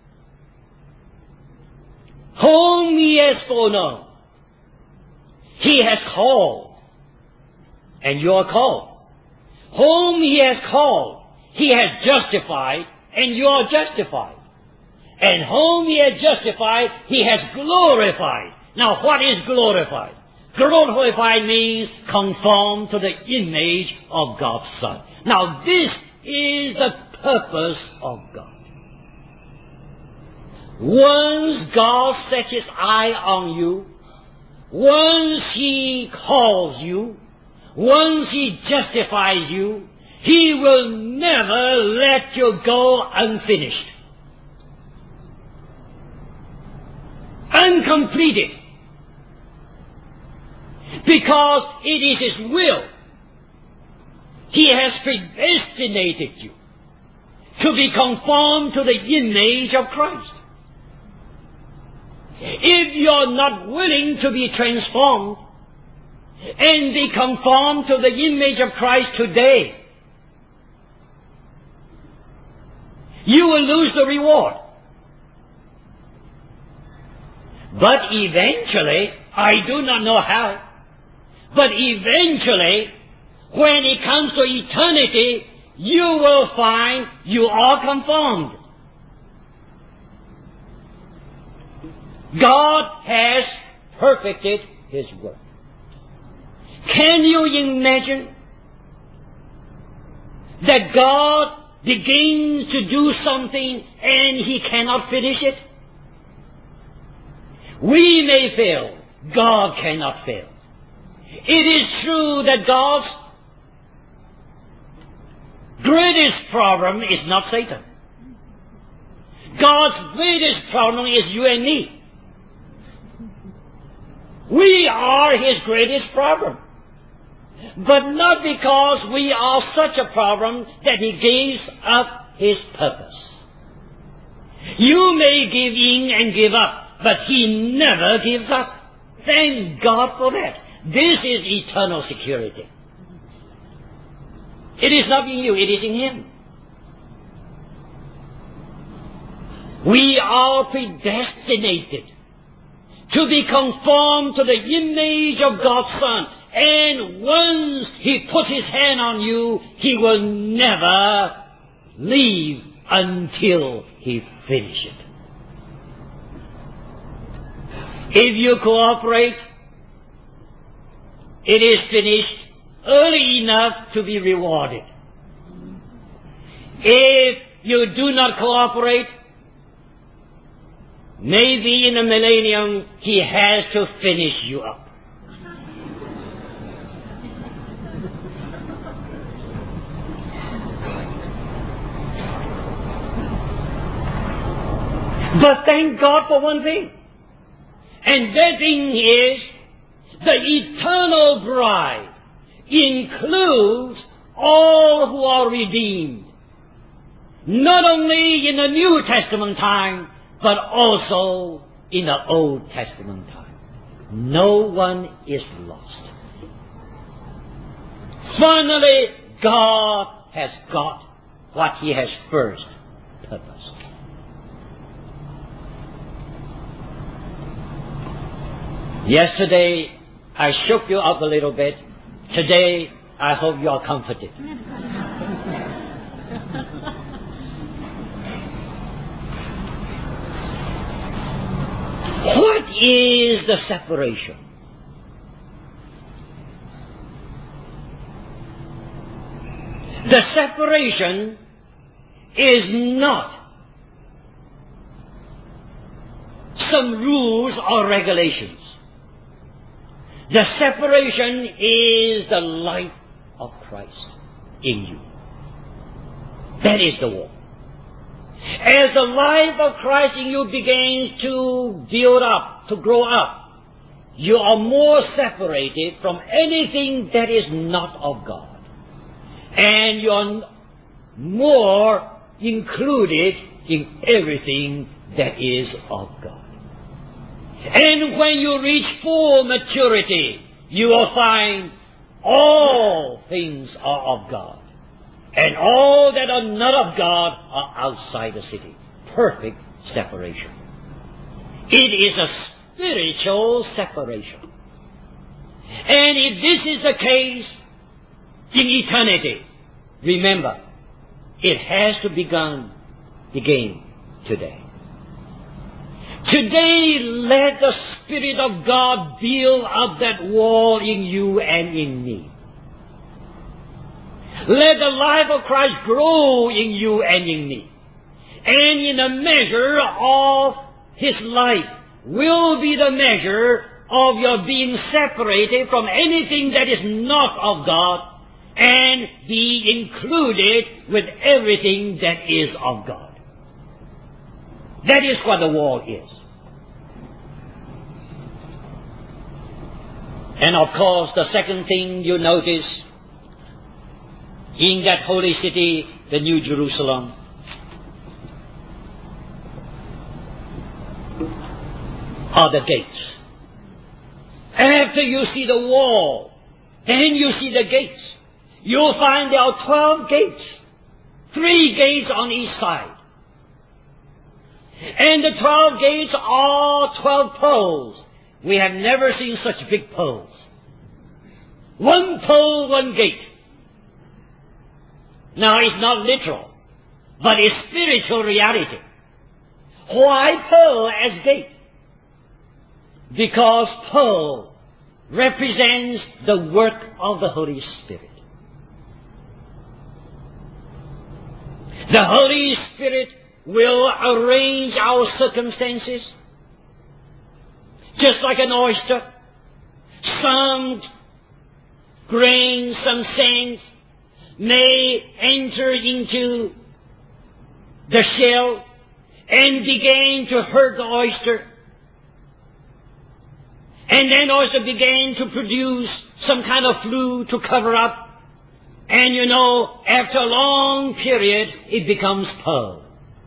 whom he has foreknown. He has called, and you are called. Whom he has called, he has justified, and you are justified. And whom he has justified, he has glorified. Now what is glorified? Glorified means conform to the image of God's Son. Now this is the purpose of God. Once God sets his eye on you, once he calls you, once he justifies you, he will never let you go unfinished, uncompleted, because it is his will. He has predestinated you to be conformed to the image of Christ. If you're not willing to be transformed and be conformed to the image of Christ today, you will lose the reward. But eventually, I do not know how, but eventually, when it comes to eternity, you will find you are conformed. God has perfected his work. Can you imagine that God begins to do something and he cannot finish it? We may fail. God cannot fail. It is true that God's greatest problem is not Satan. God's greatest problem is you and me. We are his greatest problem. but not because we are such a problem that He gives up His purpose. You may give in and give up, but He never gives up. Thank God for that. This is eternal security. It is not in you, it is in Him. We are predestinated to be conformed to the image of God's Son. And once He puts His hand on you, He will never leave until He finishes it. If you cooperate, it is finished early enough to be rewarded. If you do not cooperate, maybe in a millennium He has to finish you up. But thank God for one thing. And that thing is the eternal bride includes all who are redeemed. Not only in the New Testament time, but also in the Old Testament time. No one is lost. Finally, God has got what He has first purposed. Yesterday, I shook you up a little bit. Today, I hope you are comforted. What is the separation? The separation is not some rules or regulations. The separation is the life of Christ in you. That is the wall. As the life of Christ in you begins to build up, to grow up, you are more separated from anything that is not of God. And you are more included in everything that is of God. And when you reach full maturity, you will find all things are of God. And all that are not of God are outside the city. Perfect separation. It is a spiritual separation. And if this is the case in eternity, remember, it has to begin, begin today. Today, let the Spirit of God build up that wall in you and in me. Let the life of Christ grow in you and in me. And in the measure of His life will be the measure of your being separated from anything that is not of God and be included with everything that is of God. That is what the wall is. And of course, the second thing you notice in that holy city, the New Jerusalem, are the gates. After you see the wall, then you see the gates. You'll find there are twelve gates. Three gates on each side. And the twelve gates are twelve poles. We have never seen such big poles. One pole, one gate. Now, it's not literal, but it's spiritual reality. Why pearl as gate? Because pearl represents the work of the Holy Spirit. The Holy Spirit will arrange our circumstances just like an oyster. Some grain, some sand may enter into the shell and begin to hurt the oyster. And then oyster began to produce some kind of flu to cover up. And you know, after a long period, it becomes pearl.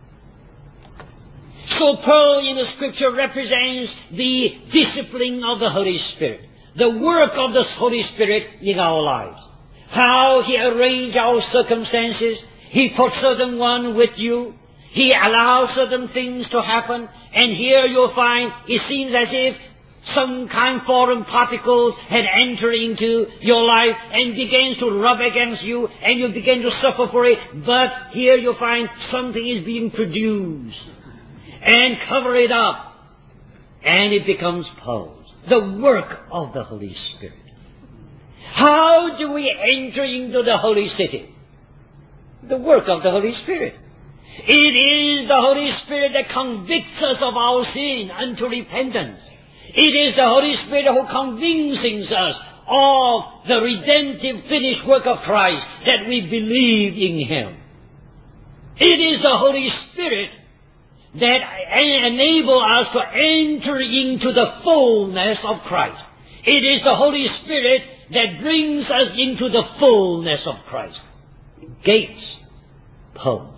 So pearl in the Scripture represents the discipline of the Holy Spirit, the work of the Holy Spirit in our lives. How He arranged our circumstances. He put certain one with you. He allows certain things to happen. And here you'll find it seems as if some kind of foreign particles had entered into your life and begins to rub against you, and you begin to suffer for it. But here you find something is being produced and cover it up, and it becomes pearls. The work of the Holy Spirit. How do we enter into the holy city? The work of the Holy Spirit. It is the Holy Spirit that convicts us of our sin unto repentance. It is the Holy Spirit who convinces us of the redemptive finished work of Christ, that we believe in Him. It is the Holy Spirit that enables us to enter into the fullness of Christ. It is the Holy Spirit that brings us into the fullness of Christ. Gates, posts.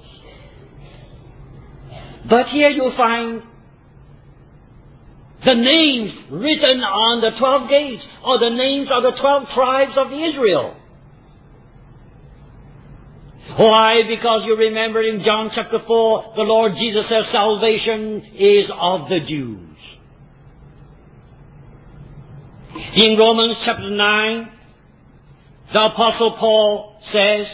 But here you'll find the names written on the twelve gates, or the names of the twelve tribes of Israel. Why? Because you remember in John chapter four, the Lord Jesus says salvation is of the Jews. In Romans chapter nine, the Apostle Paul says,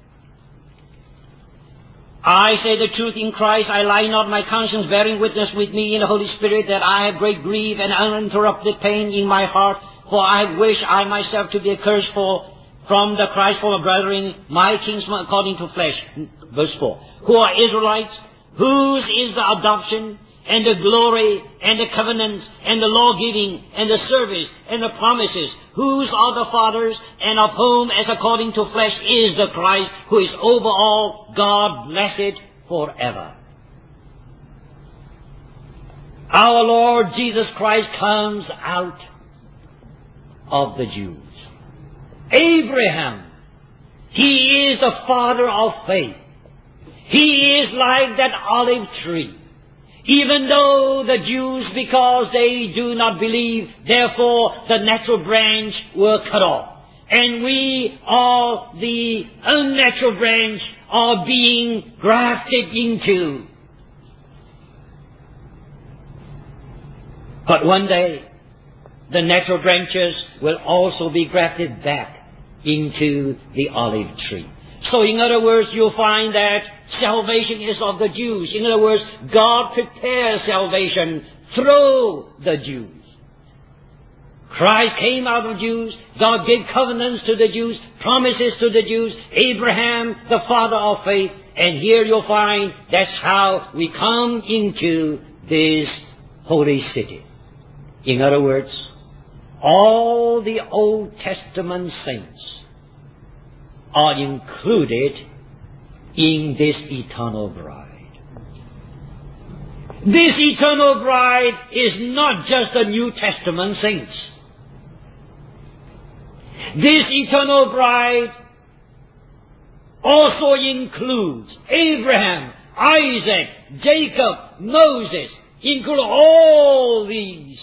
I say the truth in Christ, I lie not, my conscience bearing witness with me in the Holy Spirit, that I have great grief and uninterrupted pain in my heart, for I wish I myself to be accursed for from the Christ for my brethren, my kinsmen according to flesh. Verse four. Who are Israelites, whose is the adoption, and the glory, and the covenants, and the law-giving, and the service, and the promises, whose are the fathers, and of whom, as according to flesh, is the Christ, who is over all, God blessed forever. Our Lord Jesus Christ comes out of the Jews. Abraham, he is the father of faith. He is like that olive tree. Even though the Jews, because they do not believe, therefore the natural branch were cut off. And we are the unnatural branch are being grafted into. But one day, the natural branches will also be grafted back into the olive tree. So in other words, you'll find that salvation is of the Jews. In other words, God prepares salvation through the Jews. Christ came out of Jews. God gave covenants to the Jews, promises to the Jews. Abraham, the father of faith. And here you'll find that's how we come into this holy city. In other words, all the Old Testament saints are included in this eternal bride. This eternal bride is not just the New Testament saints. This eternal bride also includes Abraham, Isaac, Jacob, Moses, include all these,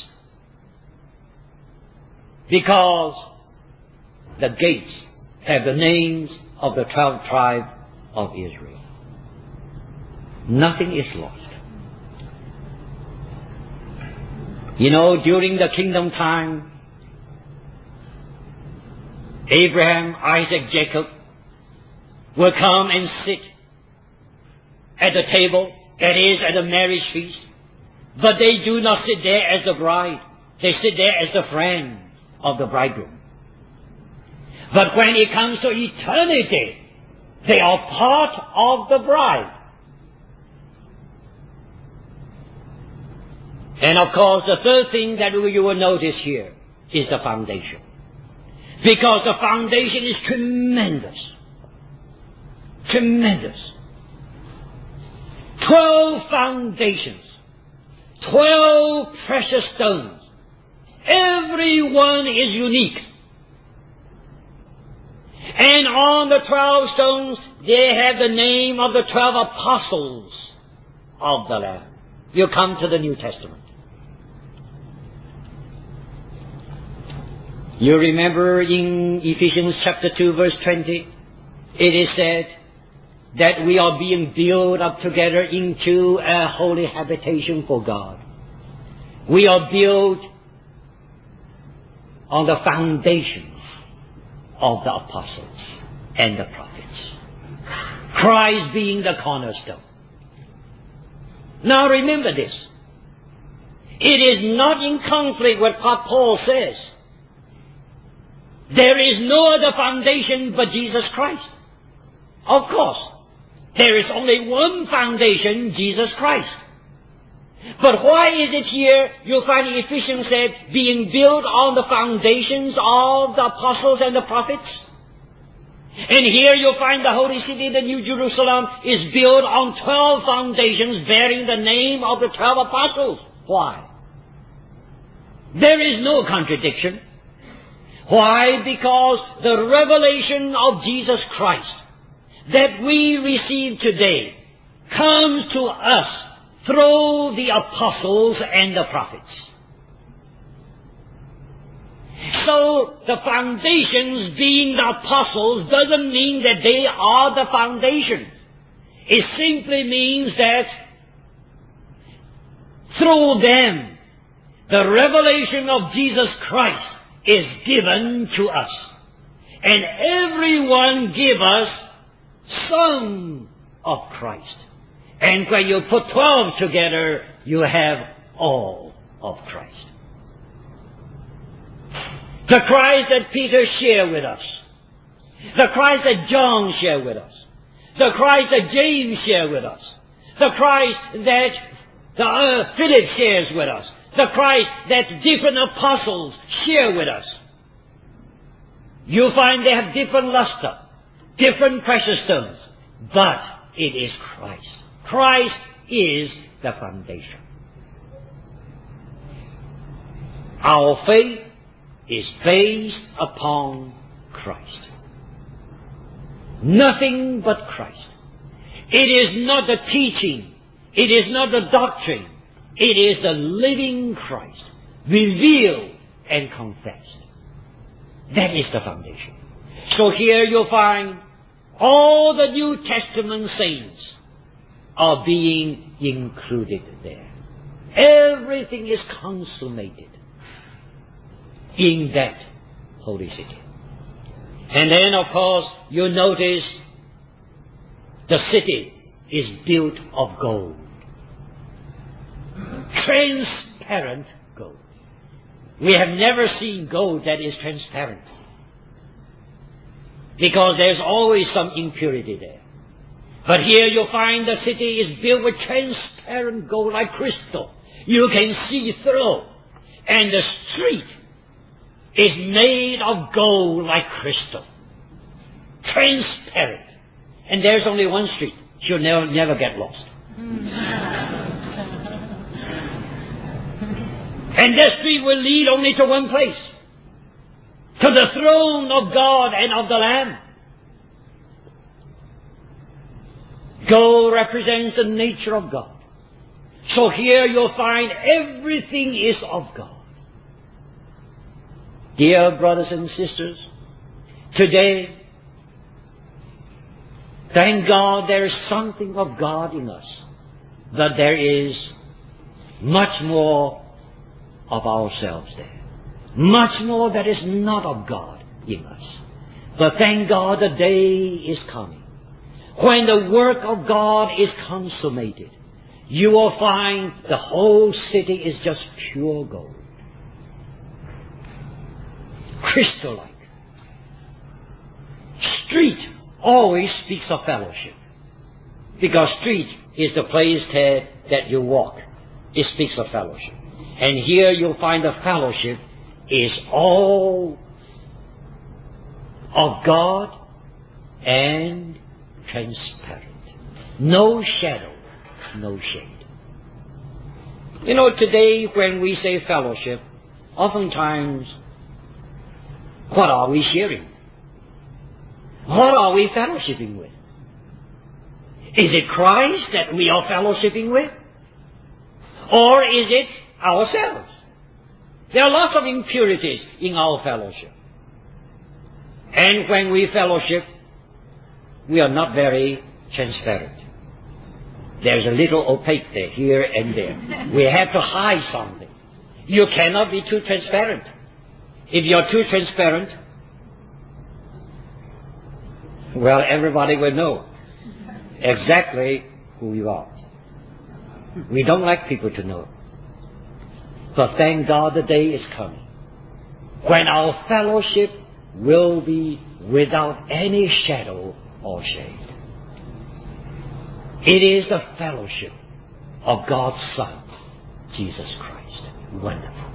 because the gates have the names of the twelve tribes of Israel. Nothing is lost. You know, during the kingdom time, Abraham, Isaac, Jacob will come and sit at the table, that is, at the marriage feast. But they do not sit there as the bride. They sit there as the friend of the bridegroom. But when it comes to eternity, they are part of the bride. And of course, the third thing that you will notice here is the foundation. Because the foundation is tremendous. Tremendous. Twelve foundations. Twelve precious stones. Every one is unique. on the twelve stones, they have the name of the twelve apostles of the Lamb. You come to the New Testament. You remember in Ephesians chapter two verse twenty, it is said that we are being built up together into a holy habitation for God. We are built on the foundations of the apostles and the prophets, Christ being the cornerstone. Now remember this. It is not in conflict with what Paul says. There is no other foundation but Jesus Christ. Of course, there is only one foundation, Jesus Christ. But why is it here, you'll find Ephesians said, being built on the foundations of the apostles and the prophets? And here you'll find the holy city, the New Jerusalem, is built on twelve foundations bearing the name of the twelve apostles. Why? There is no contradiction. Why? Because the revelation of Jesus Christ that we receive today comes to us through the apostles and the prophets. So the foundations being the apostles doesn't mean that they are the foundation. It simply means that through them the revelation of Jesus Christ is given to us. And everyone give us some of Christ. And when you put twelve together, you have all of Christ. The Christ that Peter shared with us. The Christ that John shared with us. The Christ that James shared with us. The Christ that the, uh, Philip shares with us. The Christ that different apostles share with us. You'll find they have different luster, different precious stones, but it is Christ. Christ is the foundation. Our faith is based upon Christ. Nothing but Christ. It is not the teaching. It is not the doctrine. It is the living Christ, revealed and confessed. That is the foundation. So here you'll find all the New Testament saints are being included there. Everything is consummated in that holy city. And then, of course, you notice the city is built of gold. Transparent gold. We have never seen gold that is transparent, because there's always some impurity there. But here you'll find the city is built with transparent gold like crystal. You can see through. And the street is made of gold like crystal. Transparent. And there's only one street. You'll never, never get lost. And that street will lead only to one place. To the throne of God and of the Lamb. Gold represents the nature of God. So here you'll find everything is of God. Dear brothers and sisters, today, thank God there is something of God in us, but there is much more of ourselves there. Much more that is not of God in us. But thank God the day is coming when the work of God is consummated. You will find the whole city is just pure gold. Crystal-like. Street always speaks of fellowship, because street is the place that, that you walk. It speaks of fellowship. And here you'll find the fellowship is all of God and transparent. No shadow, no shade. You know, today when we say fellowship, oftentimes, what are we sharing? What are we fellowshipping with? Is it Christ that we are fellowshipping with? Or is it ourselves? There are lots of impurities in our fellowship. And when we fellowship, we are not very transparent. There's a little opaque there, here and there. We have to hide something. You cannot be too transparent. If you're too transparent, well, everybody will know exactly who you are. We don't like people to know. But thank God the day is coming when our fellowship will be without any shadow or shade. It is the fellowship of God's Son, Jesus Christ. Wonderful.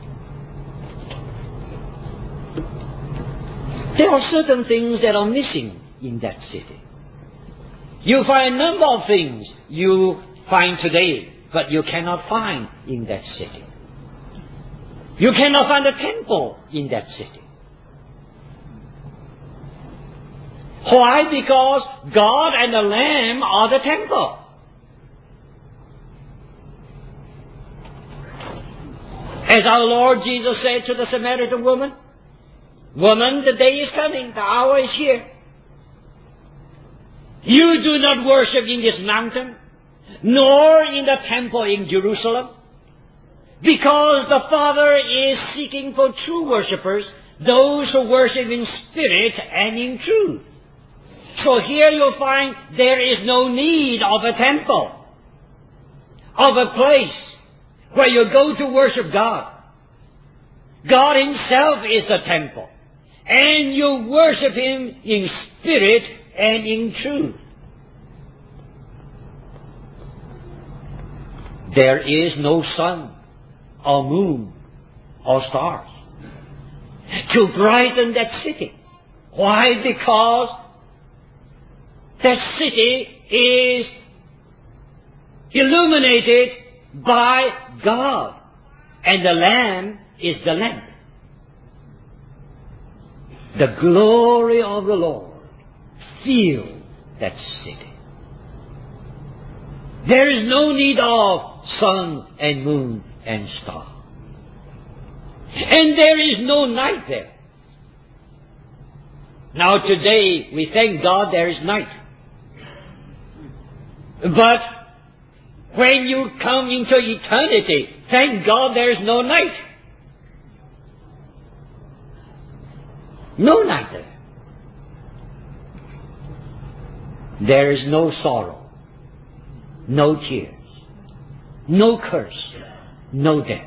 There are certain things that are missing in that city. You find a number of things you find today, but you cannot find in that city. You cannot find a temple in that city. Why? Because God and the Lamb are the temple. As our Lord Jesus said to the Samaritan woman, "Woman, the day is coming, the hour is here. You do not worship in this mountain, nor in the temple in Jerusalem, because the Father is seeking for true worshippers, those who worship in spirit and in truth." So here you'll find there is no need of a temple, of a place where you go to worship God. God Himself is the temple, and you worship Him in spirit and in truth. There is no sun or moon or stars to brighten that city. Why? Because that city is illuminated by God, and the Lamb is the lamp. The glory of the Lord fills that city. There is no need of sun and moon and star. And there is no night there. Now today, we thank God there is night. But when you come into eternity, thank God there is no night. No night there. There is no sorrow, no tears, no curse, no death.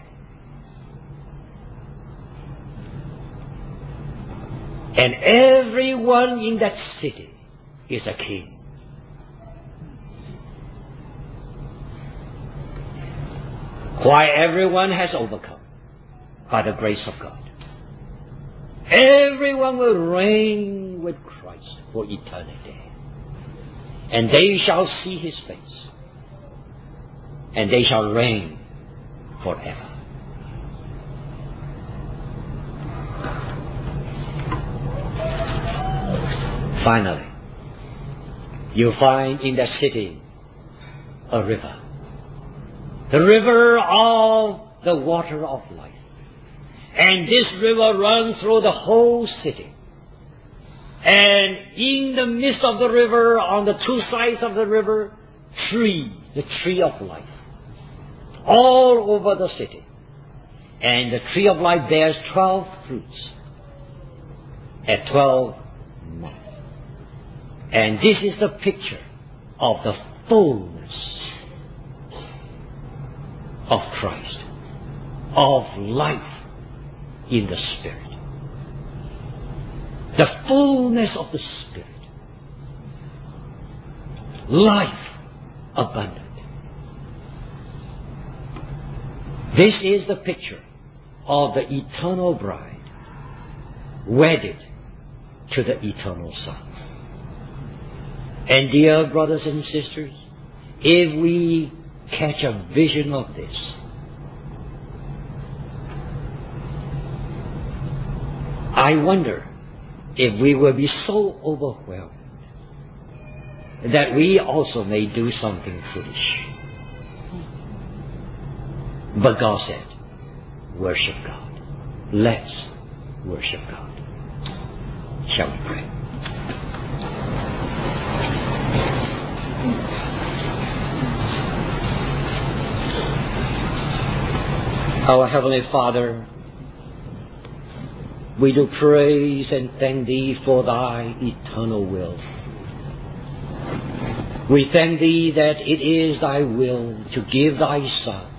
And everyone in that city is a king. Why? Everyone has overcome by the grace of God. Everyone will reign with Christ for eternity. And they shall see His face. And they shall reign forever. Finally, you find in that city a river. The river of the water of life. And this river runs through the whole city. And in the midst of the river, on the two sides of the river, tree, the tree of life. All over the city. And the tree of life bears twelve fruits at twelve months. And this is the picture of the fullness of Christ, of life in the Spirit. The fullness of the Spirit. Life abundant. This is the picture of the eternal bride wedded to the eternal Son. And dear brothers and sisters, if we catch a vision of this, I wonder if we will be so overwhelmed that we also may do something foolish. But God said, worship God. Let's worship God. Shall we pray? Our Heavenly Father, we do praise and thank Thee for Thy eternal will. We thank Thee that it is Thy will to give Thy Son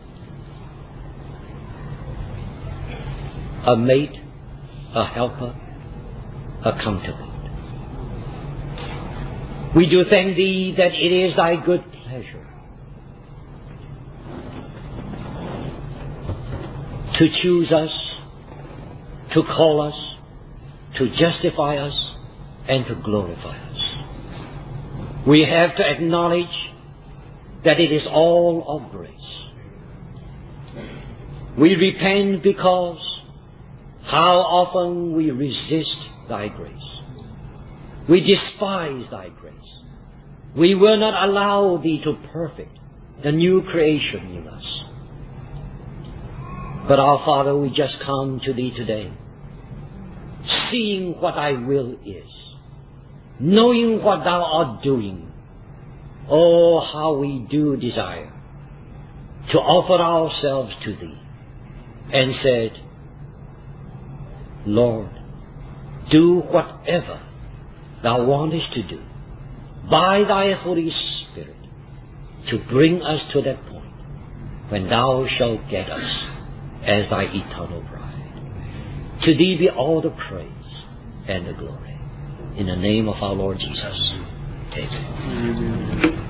a mate, a helper, a counterpart. We do thank Thee that it is Thy good pleasure to choose us, to call us, to justify us, and to glorify us. We have to acknowledge that it is all of grace. We repent because how often we resist Thy grace. We despise Thy grace. We will not allow Thee to perfect the new creation in us. But our Father, we just come to Thee today, seeing what Thy will is, knowing what Thou art doing. Oh, how we do desire to offer ourselves to Thee, and said, Lord, do whatever Thou wantest to do by Thy Holy Spirit to bring us to that point when Thou shalt get us as Thy eternal bride. To Thee be all the praise and the glory. In the name of our Lord Jesus. Amen.